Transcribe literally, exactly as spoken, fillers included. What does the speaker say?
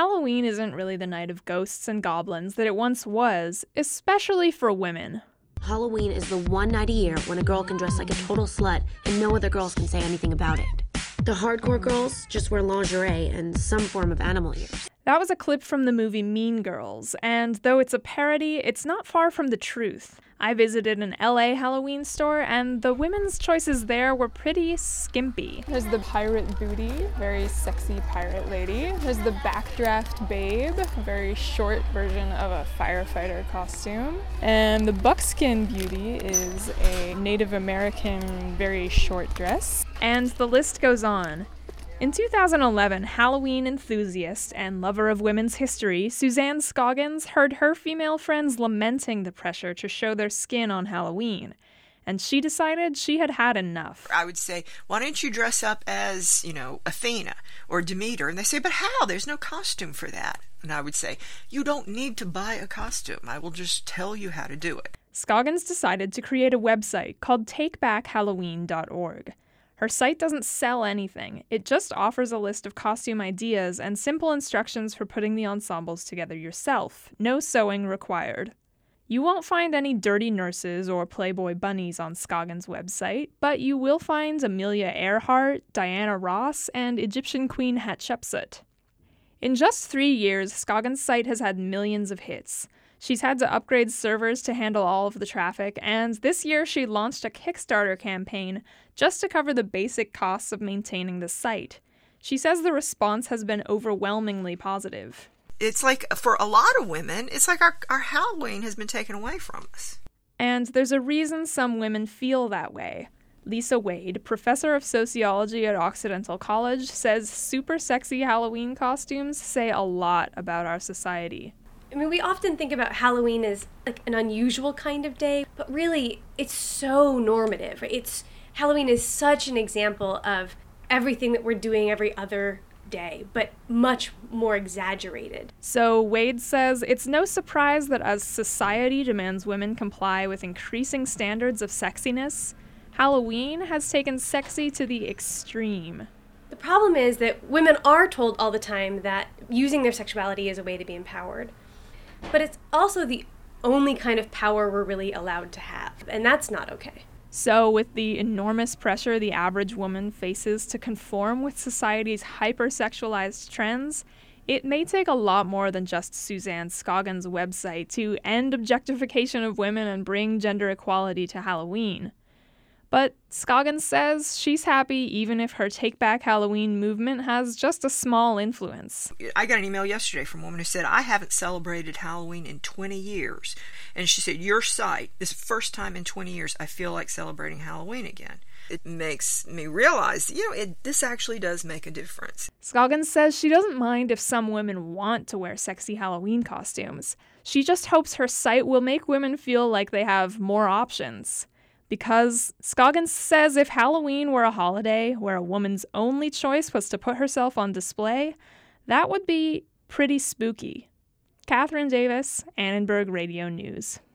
Halloween isn't really the night of ghosts and goblins that it once was, especially for women. Halloween is the one night a year when a girl can dress like a total slut and no other girls can say anything about it. The hardcore girls just wear lingerie and some form of animal ears. That was a clip from the movie Mean Girls, and though it's a parody, it's not far from the truth. I visited an L A Halloween store, and the women's choices there were pretty skimpy. There's the pirate booty, very sexy pirate lady. There's the backdraft babe, a very short version of a firefighter costume. And the buckskin beauty is a Native American, very short dress. And the list goes on. In two thousand eleven, Halloween enthusiast and lover of women's history, Suzanne Scoggins heard her female friends lamenting the pressure to show their skin on Halloween, and she decided she had had enough. I would say, why don't you dress up as, you know, Athena or Demeter? And they say, but how? There's no costume for that. And I would say, you don't need to buy a costume. I will just tell you how to do it. Scoggins decided to create a website called take back halloween dot org. Her site doesn't sell anything. It just offers a list of costume ideas and simple instructions for putting the ensembles together yourself. No sewing required. You won't find any dirty nurses or Playboy bunnies on Scoggins' website, but you will find Amelia Earhart, Diana Ross, and Egyptian Queen Hatshepsut. In just three years, Scoggins' site has had millions of hits. She's had to upgrade servers to handle all of the traffic, and this year she launched a Kickstarter campaign just to cover the basic costs of maintaining the site. She says the response has been overwhelmingly positive. It's like, for a lot of women, it's like our, our Halloween has been taken away from us. And there's a reason some women feel that way. Lisa Wade, professor of sociology at Occidental College, says super sexy Halloween costumes say a lot about our society. I mean, we often think about Halloween as like an unusual kind of day, but really it's so normative. It's Halloween is such an example of everything that we're doing every other day, but much more exaggerated. So Wade says it's no surprise that as society demands women comply with increasing standards of sexiness, Halloween has taken sexy to the extreme. The problem is that women are told all the time that using their sexuality is a way to be empowered. But it's also the only kind of power we're really allowed to have, and that's not okay. So with the enormous pressure the average woman faces to conform with society's hypersexualized trends, it may take a lot more than just Suzanne Scoggins' website to end objectification of women and bring gender equality to Halloween. But Scoggins says she's happy even if her Take Back Halloween movement has just a small influence. I got an email yesterday from a woman who said, I haven't celebrated Halloween in twenty years. And she said, your site, this is the first time in twenty years I feel like celebrating Halloween again. It makes me realize, you know, it, this actually does make a difference. Scoggins says she doesn't mind if some women want to wear sexy Halloween costumes. She just hopes her site will make women feel like they have more options. Because Scoggins says if Halloween were a holiday where a woman's only choice was to put herself on display, that would be pretty spooky. Catherine Davis, Annenberg Radio News.